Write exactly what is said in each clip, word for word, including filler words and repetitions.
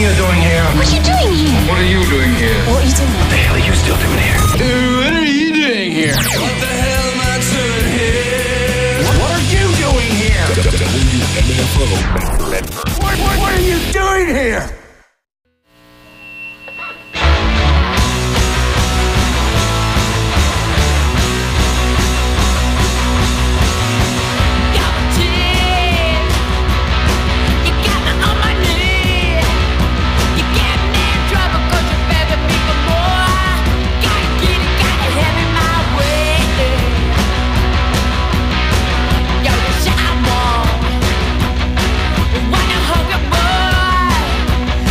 you doing here? What are you doing here? What are you doing here? What are you doing What the hell are you still doing here? What are you doing here? What the hell am I doing here? What are you doing here? W M F O. What, what, what are you doing here? Wanna hug a boy?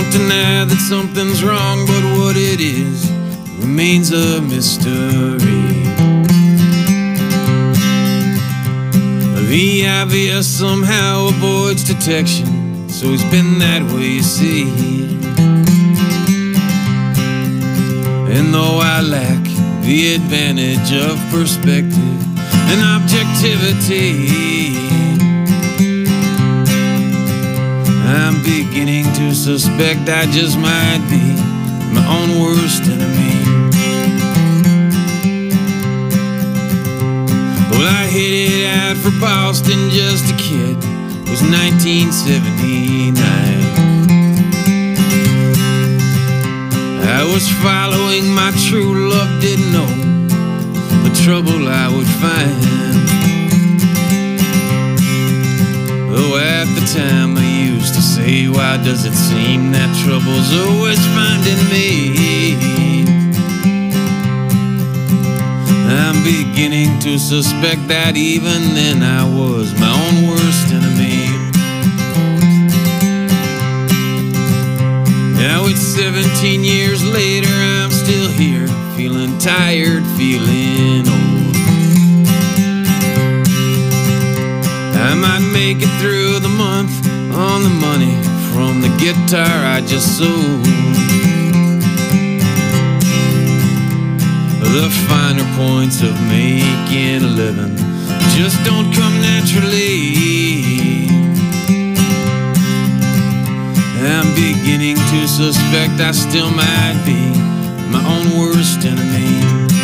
won't deny that something's wrong, but what it is remains a mystery. The obvious somehow avoids detection, so it's been that way, you see. And though I lack the advantage of perspective and objectivity, I'm beginning to suspect I just might be my own worst enemy. Well, I headed out for Boston just a kid. It was nineteen seventy-nine. I was following my true love, didn't know the trouble I would find. Though at the time I used to say, why does it seem that trouble's always finding me? I'm beginning to suspect that even then I was my own worst enemy. Now it's seventeen years later, I'm still here, feeling tired, feeling old. I might make it through the month on the money from the guitar I just sold. The finer points of making a living just don't come naturally. I'm beginning to suspect I still might be my own worst enemy.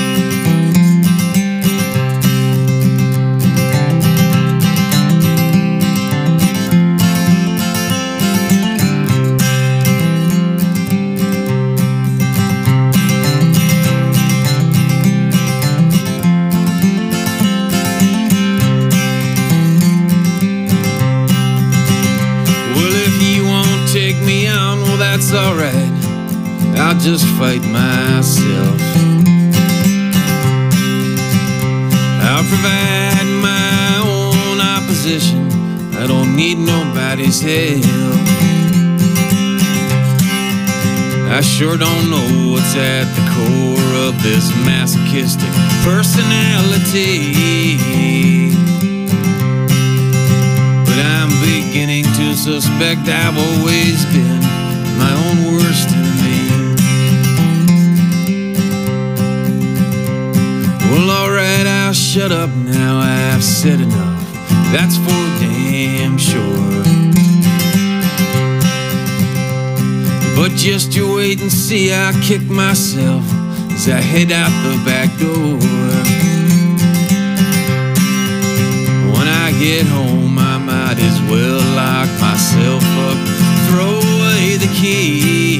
That's alright, I'll just fight myself. I'll provide my own opposition, I don't need nobody's help. I sure don't know what's at the core of this masochistic personality, but I'm beginning to suspect I've always been my own worst enemy. Well, alright, I'll shut up now, I've said enough, that's for damn sure. But just you wait and see, I'll kick myself as I head out the back door. When I get home, I might as well lock myself up, throw away the key.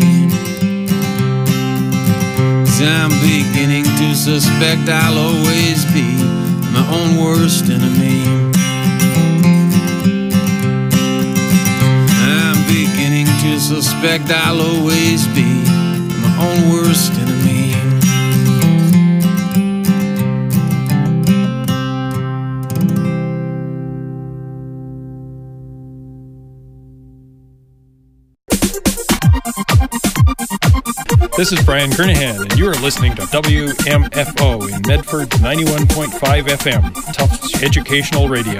'Cause I'm beginning to suspect I'll always be my own worst enemy. I'm beginning to suspect I'll always be my own worst enemy. This is Brian Kernahan, and you are listening to W M F O in Medford ninety-one point five F M, Tufts Educational Radio.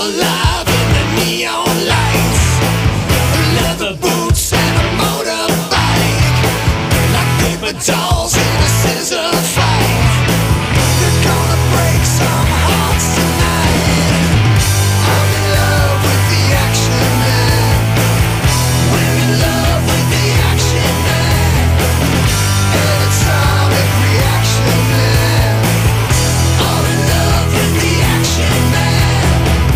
alive in the neon lights. Leather boots and a motorbike, like paper dolls in a scissor fight. They're gonna break some hearts tonight. I'm in love with the action man. We're in love with the action man. An atomic reaction man. I'm in love with the action man.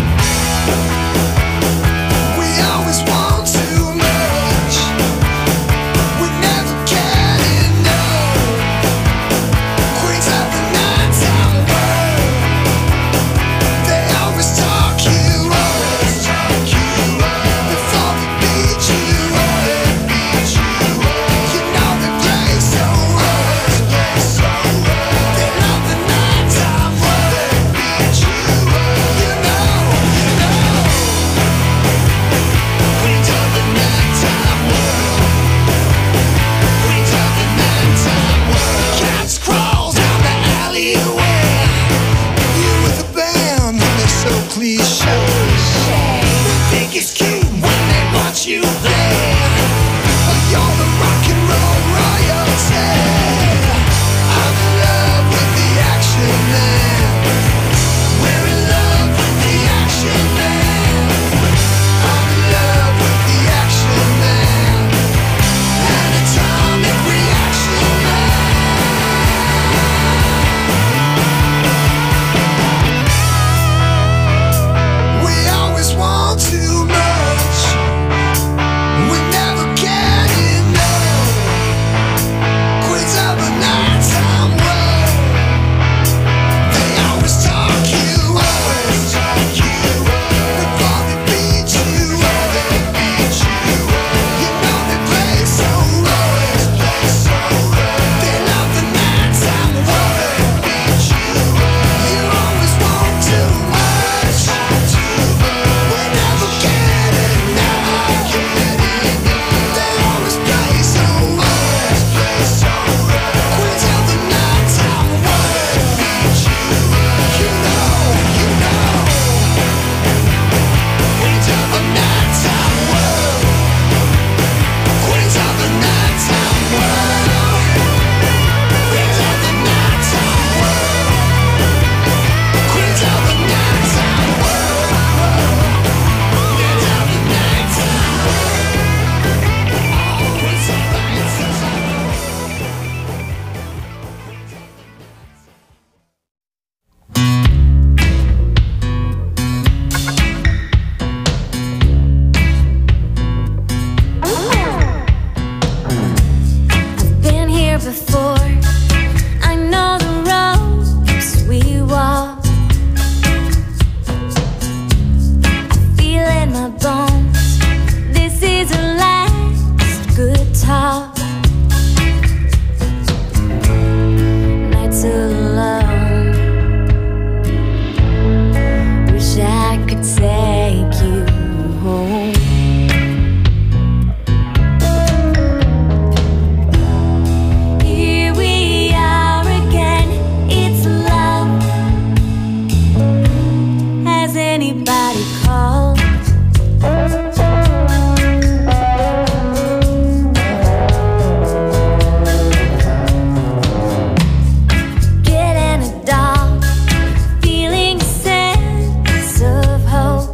We always want too much. We never get enough. Queens of the nighttime world. They always talk you up. Before they beat you up. You know they play so rough. They love the nighttime world. You know, you know. Queens of the nighttime world. Queens of the nighttime world. Cats crawl down the alleyway. You with a band, they're so cliche. They think it's cute when they watch you play. You're the rock and roll royalty. I'm in love with the action man. We're in love with the action man. I'm in love with the action man. An atomic reaction man. We always want too much. We never get enough. Queens of the nighttime world. They always talk you up. Before they beat you up. You know they play so rough. They love the nighttime world. You always want too much. We never get enough. They always play so rough. Queens of the nighttime world. You know, you know. Queens of the nighttime world. Queens of the nighttime world. Queens of the nighttime world. Queens of the nighttime world. Queens of the nighttime world. Queens of the nighttime Been here before. I know the roads we walk. I feel in my bones. This is a last good talk. Nights alone. Wish I could take you home. Here we are again, it's love. Has anybody called? Getting a doll, feeling a sense of hope.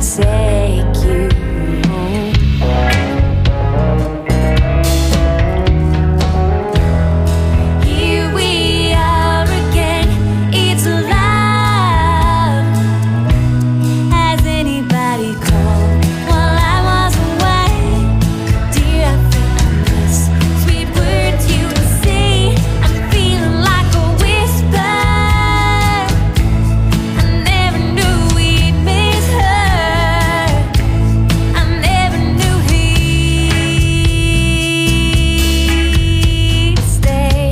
take you home. Here we are again, it's alive. Has anybody called while I was away? Dear, I think I miss sweet words you would say. I'm feeling like a whisper. I never knew we'd miss her. I never knew he'd stay.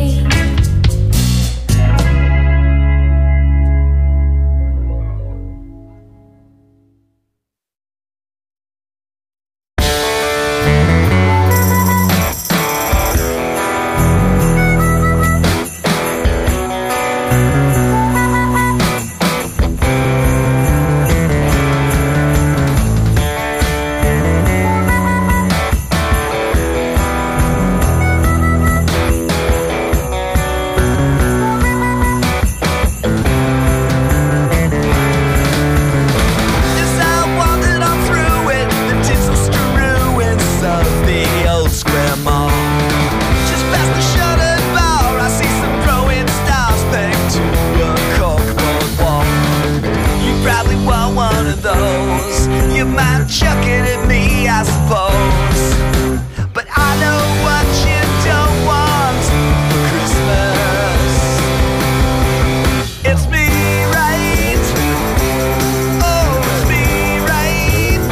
As I wandered on through it, the tinsel strewings of the old square mall. Just past the shuttered bar, I see some throwing stars pegged to a corkboard wall. You probably want one of those. You might chuck it at me, I suppose. But I know what you don't want for Christmas. It's me, right? Oh, it's me, right?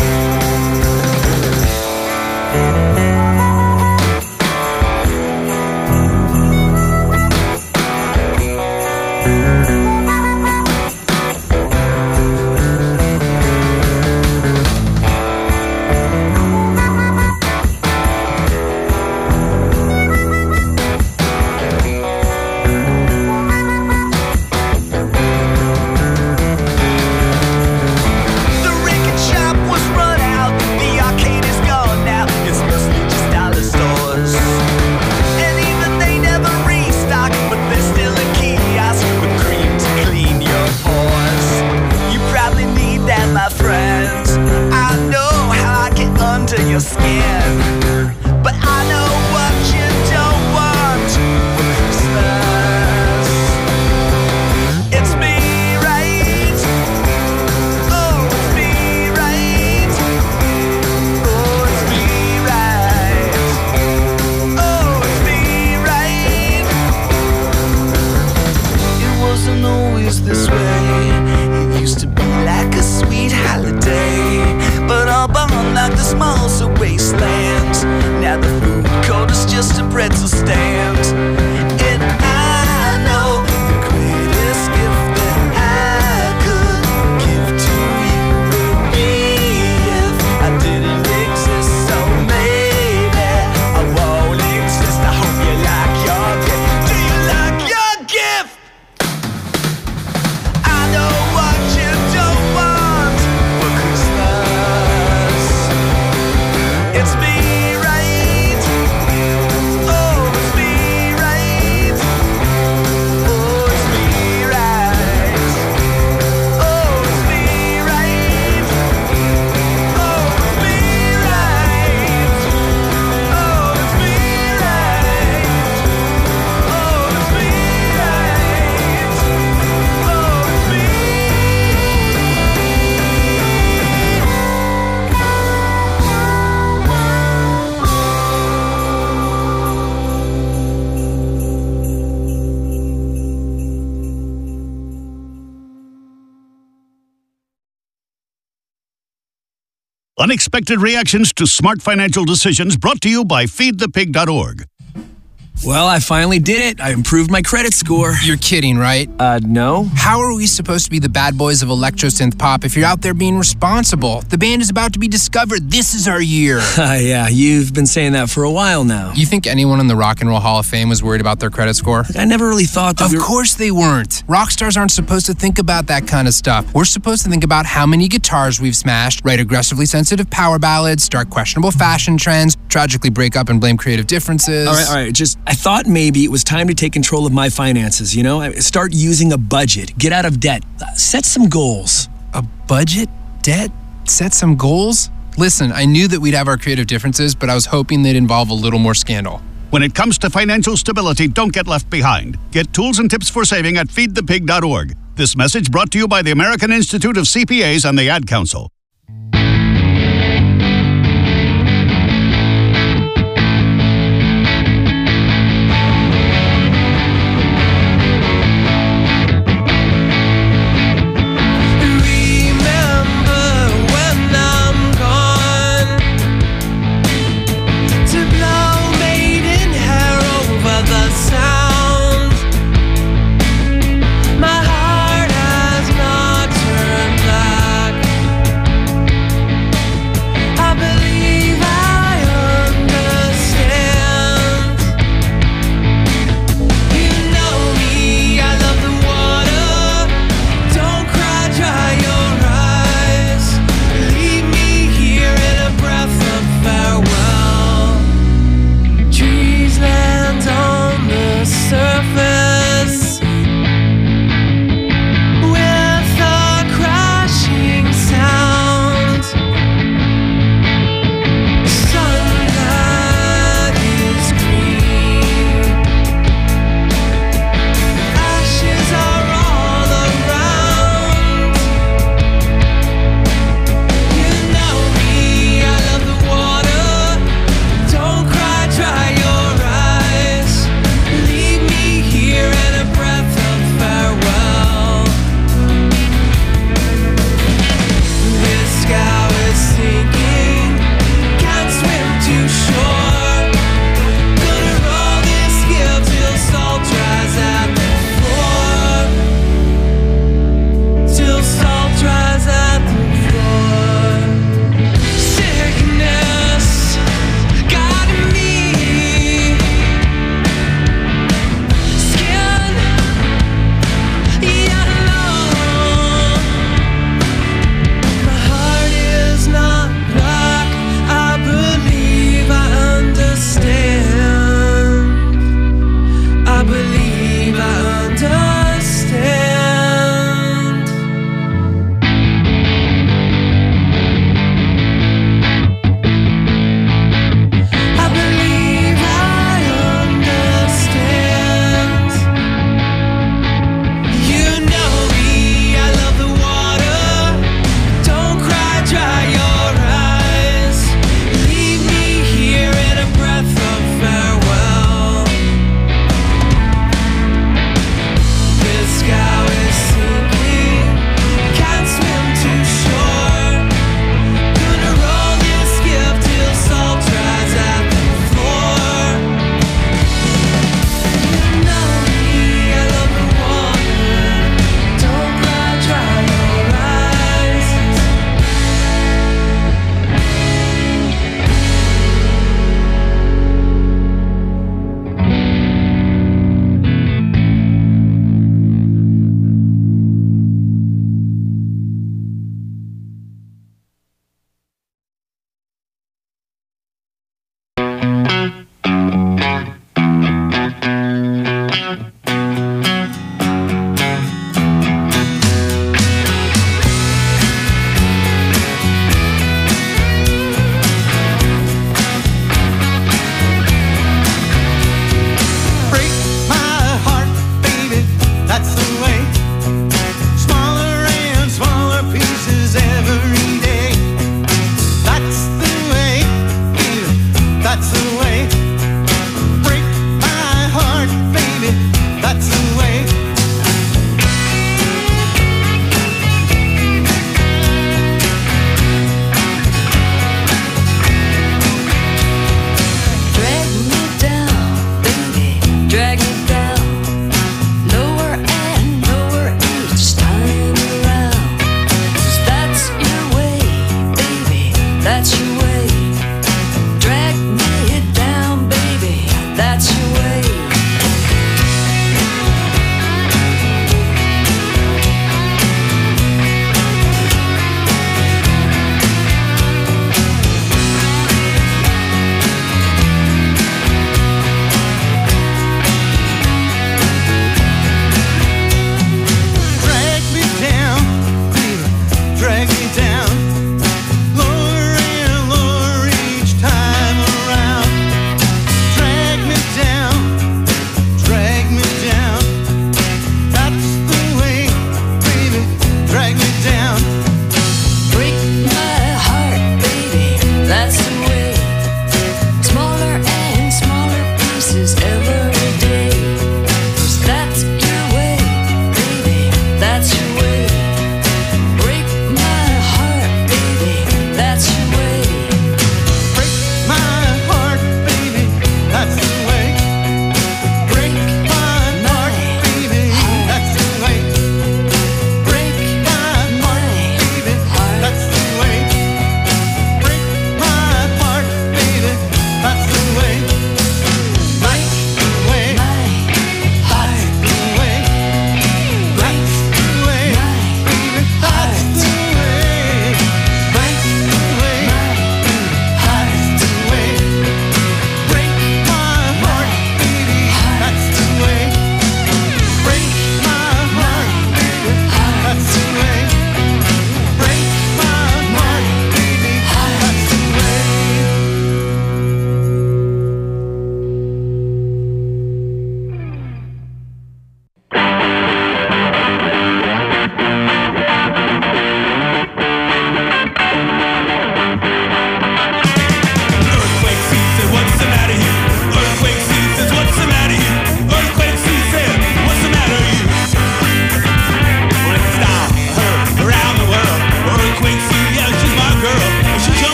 The record shop was run out, the arcade is gone now. It's mostly just dollar stores. And even they never restock, but there's still a kiosk with cream to clean your pores. You probably need that, my friend. I know how I get under your skin. But I know what you don't want for Christmas. It's me, right? Oh, it's me, right? Oh, it's me, right? Oh, it's me, right? It wasn't always this way. It used to be like a sweet holiday. But all bummed like the smalls of wasteland. Now the food court is just a pretzel stand. And I know the greatest gift that I could give to you would be if I didn't exist. So maybe I won't exist. I hope you like your gift. Do you like your gift? I know what you don't want for Christmas. It's me, right? Oh, it's me, right? Oh, it's me, right? Oh, it's me, right? Oh, it's me, right? Oh, it's me, right? Oh, it's me, right? Oh, it's me. Unexpected reactions to smart financial decisions brought to you by feed the pig dot org. Well, I finally did it. I improved my credit score. You're kidding, right? Uh, no. How are we supposed to be the bad boys of electro synth pop if you're out there being responsible? The band is about to be discovered. This is our year. Uh, yeah, you've been saying that for a while now. You think anyone in the Rock and Roll Hall of Fame was worried about their credit score? I never really thought that Of we were- course they weren't. Rock stars aren't supposed to think about that kind of stuff. We're supposed to think about how many guitars we've smashed, write aggressively sensitive power ballads, start questionable fashion trends, tragically break up and blame creative differences. All right, all right. Just, I thought maybe it was time to take control of my finances, you know? Start using a budget, get out of debt, set some goals. A budget? Debt? set some goals? Listen, I knew that we'd have our creative differences, but I was hoping they'd involve a little more scandal. When it comes to financial stability, don't get left behind. Get tools and tips for saving at feed the pig dot org. This message brought to you by the American Institute of C P As and the Ad Council.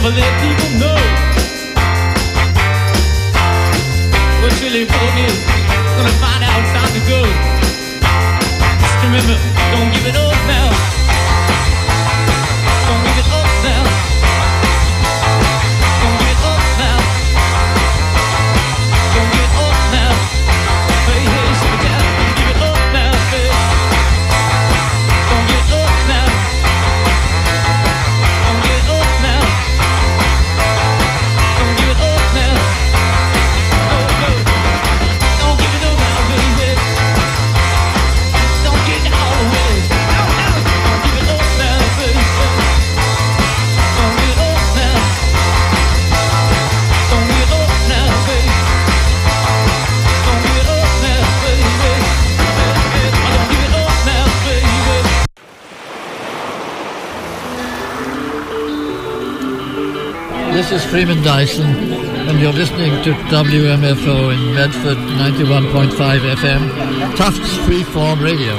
never let people know what's really broken. Gonna find out it's time to go. Just remember, don't give it up now. Don't give it up now. Don't give it up now. Don't give it up now. Hey, hey, sit down. Don't give it up now, hey. Don't give it up now. Don't give it up now. Don't give it up now. Oh, no. Don't give it up now, baby. Don't get it all away. No, no. Don't give it up now, baby. Don't give it up now. Don't give it up now, baby. Don't give it up now, baby. Don't give it up now, baby. This is Freeman Dyson, and you're listening to W M F O in Medford, ninety-one point five F M, Tufts Freeform Radio.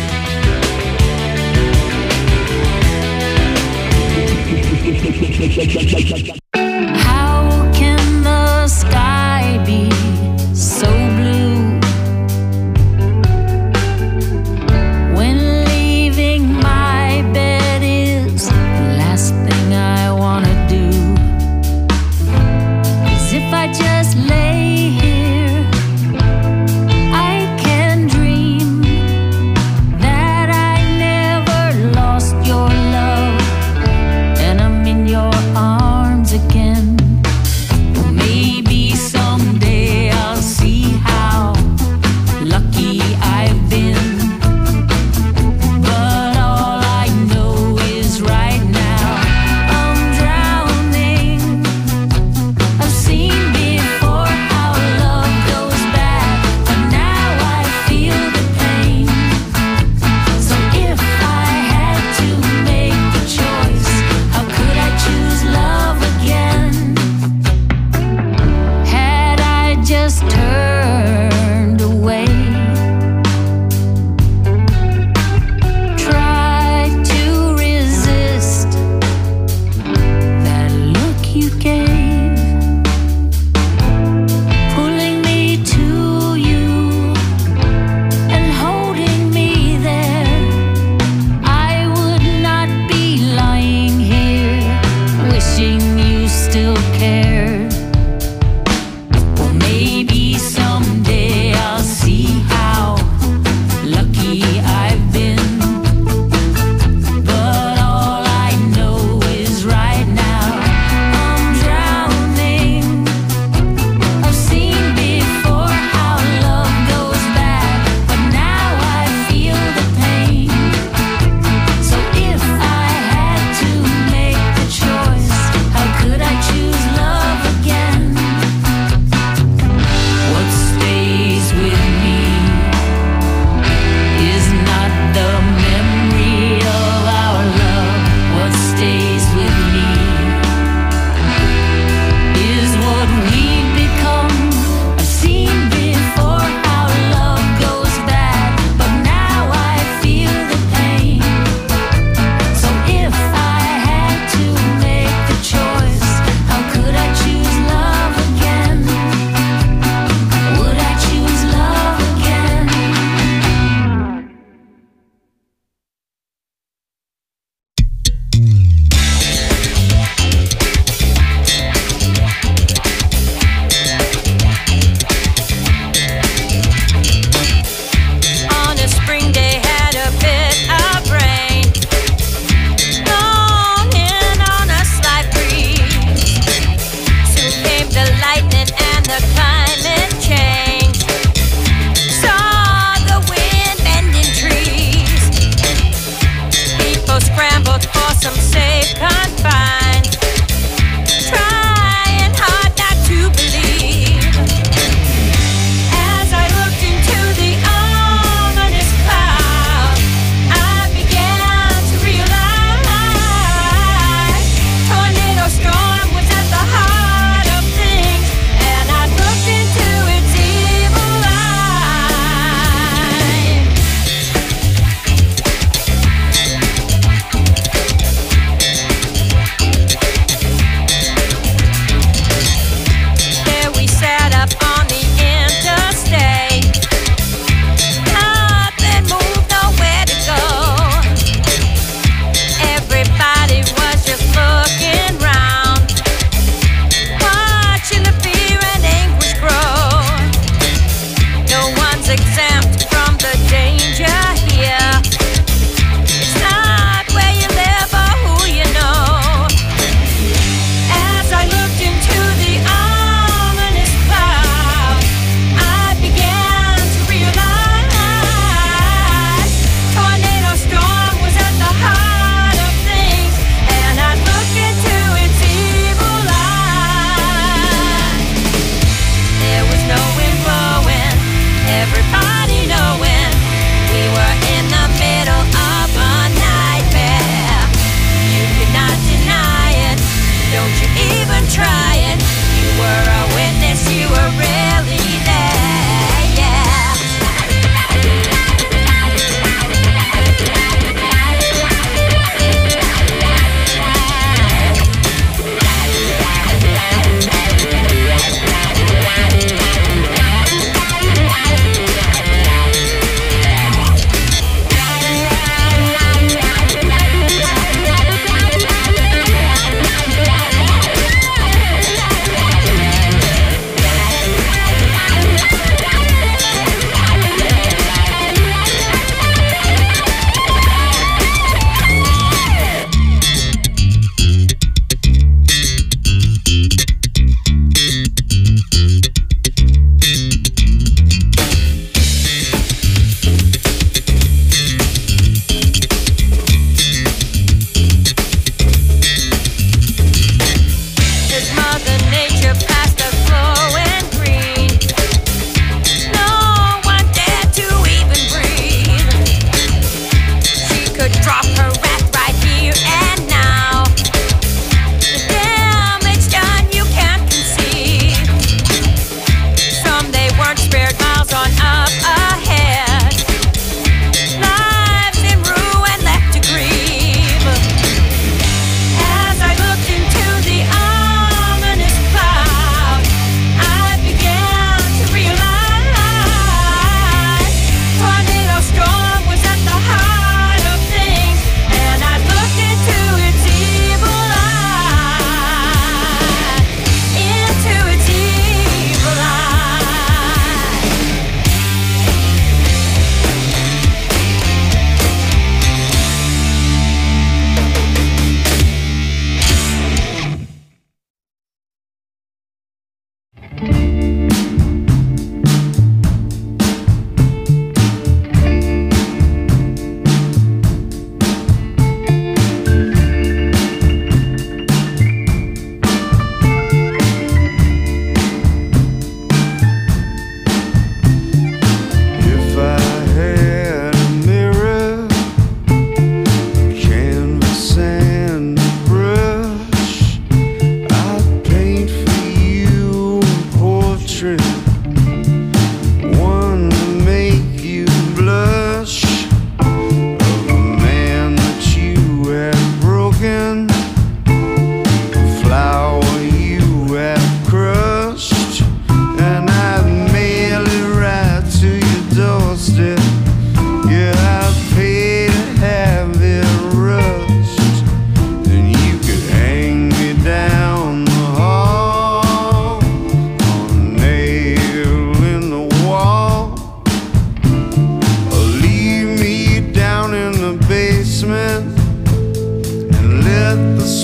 How can the sky be so blue when leaving my bed is the last thing I wanna do? 'Cause if I just lay here, I can dream that I never lost your love, and I'm in your arms again.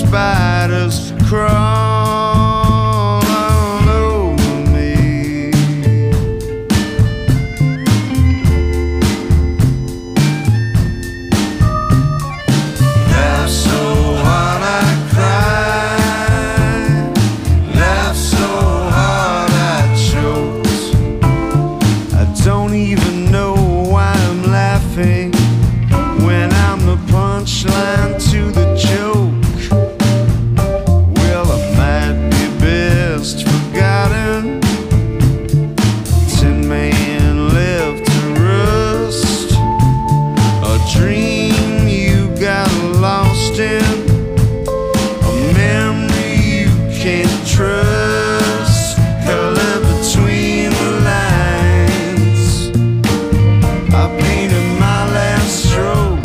spiders crawl all over me. Laugh so hard I cry, laugh so hard I choke. I don't even know why I'm laughing when I'm the punchline to the joke. Well, I might be best forgotten. Tin man left to rust. A dream you got lost in, a memory you can't trust. Color between the lines, I painted my last stroke.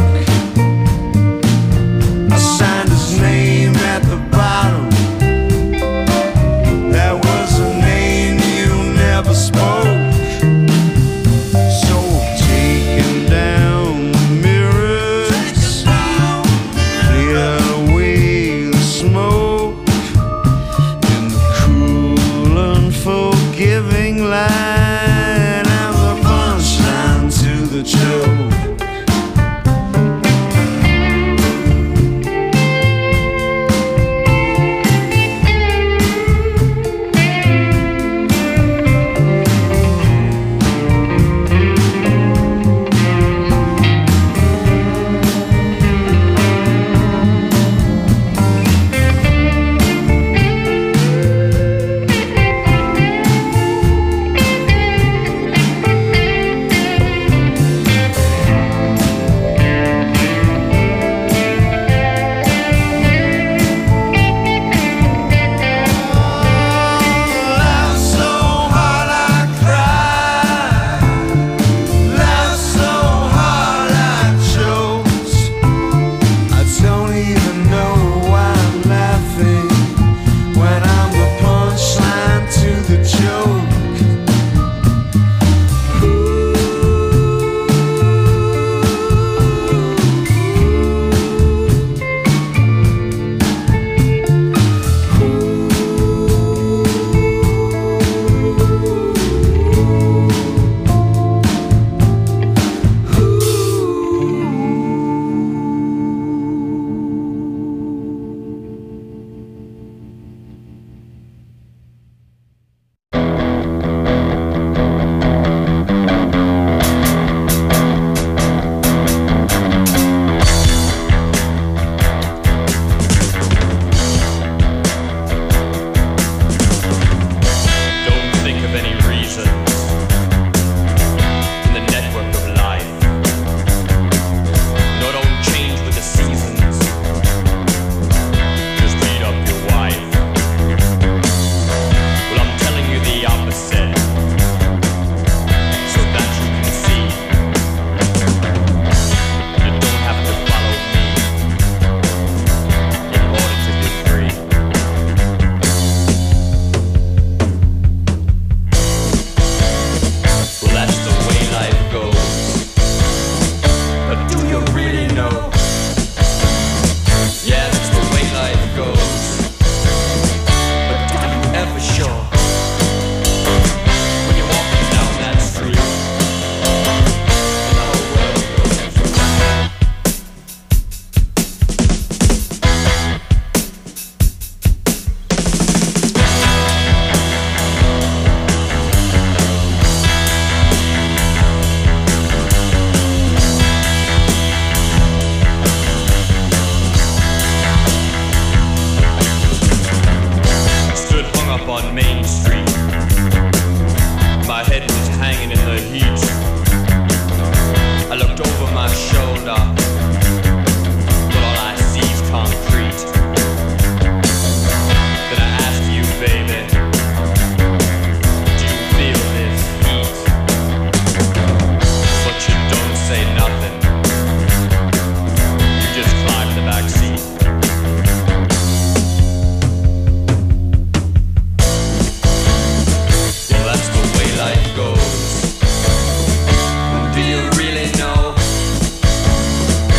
I signed his name at the bottom. That was a name you never spoke. So I'm taking down the mirrors, clear away the smoke in the cool, unforgiving light. I'm the punchline to the joke. Laugh so hard I cry, laugh so hard I choke. I don't even know why I'm laughing when I'm the punchline to the joke. Don't think of any reasons in the network of life. No, don't change with the seasons. Just beat up your wife. Well, I'm telling you the opposite, so that you can see. You don't have to follow me in order to be free. Well, that's the way life goes. But do you really know? Yeah, that's the way life goes. But are you ever sure? When you're walking down that street, and the whole world goes. Stood hung up on Main Street. My head was hanging in the heat. I looked over my shoulder, but all I see is concrete. Then I asked you, baby, do you feel this heat? But you don't say nothing. You just climb the back seat. Well, that's the way life goes. Do you really know?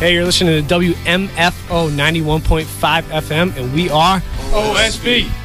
Hey, you're listening to W M F O ninety-one point five F M, and we are O S B.